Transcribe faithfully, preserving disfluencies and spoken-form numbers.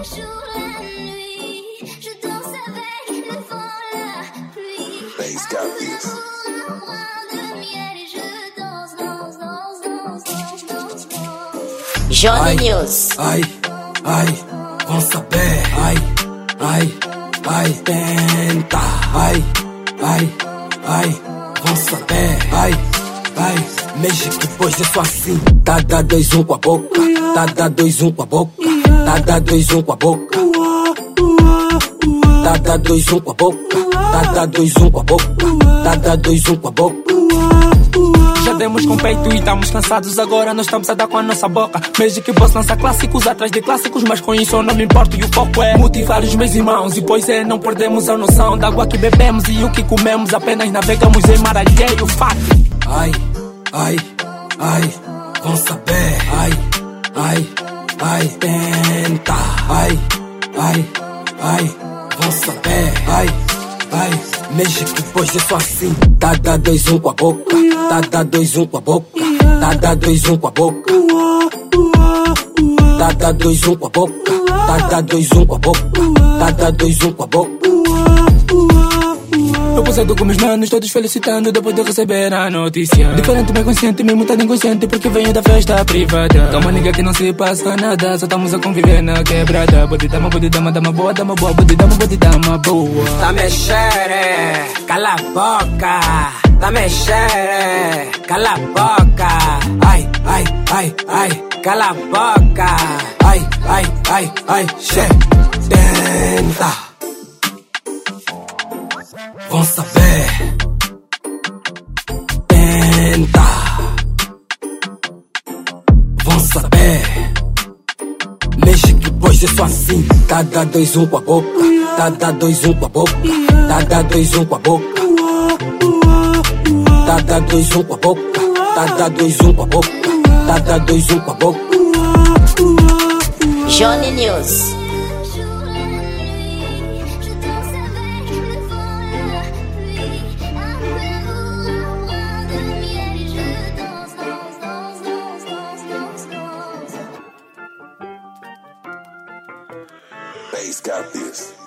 Bass got this. Johnny News. Ai, ai, vão saber. Ai, ai, ai, tenta. Ai, ai, ai, vão saber. Ai, ai, mexe que depois eu sou assim. Tá, dá dois, um com a boca. Tá, dá dois, um com a boca. Tá, dá dois, um com a boca. Tá, dá dois, um com a boca. Tá, dá dois, um com a boca. Tá, dá dois, um com a boca. Já demos com peito e estamos cansados, agora nós estamos a dar com a nossa boca. Magic Boss lança clássicos atrás de clássicos, mas com isso eu não me importo e o foco é motivar os meus irmãos. E pois é, não perdemos a noção da água que bebemos e o que comemos, apenas navegamos em mar alheio, fato. Ai, ai, ai, vão saber. Ai, ai, ai, tenta. Ai, ai, ai, vão saber. Ai, ai, mexe que depois eu sou assim. Tá, dá dois, um com a boca. Tá, dá dois, um com a boca. Tá, dá dois, um com a boca. Tá, dá dois, um com a boca. Tá, dá dois, um com a boca. Tá, dá dois, um com a boca. Eu posado com meus manos, todos felicitando depois de receber a notícia. Diferente, bem consciente, mesmo tá inconsciente, porque venho da festa privada. Calma, nigga, que não se passa nada, só estamos a conviver na quebrada. Bode dama, bode dama, dama boa, dama boa, bode dama, bode dama boa. Tá mexendo, cala a boca. Tá mexendo, cala a boca. Ai, ai, ai, ai, cala a boca. Ai, ai, ai, ai, che, tenta. Vão saber. Tenta. Vão saber. Mexe que depois eu sou assim. Tá, dá dois, um com a boca. Tá, dá dois, um com a boca. Tá, dá dois, um com a boca. Tá, dá dois, um com a boca. Tá, dá dois, um com a boca. Tá, dá dois, um com a boca. Johnny News. Bass got this.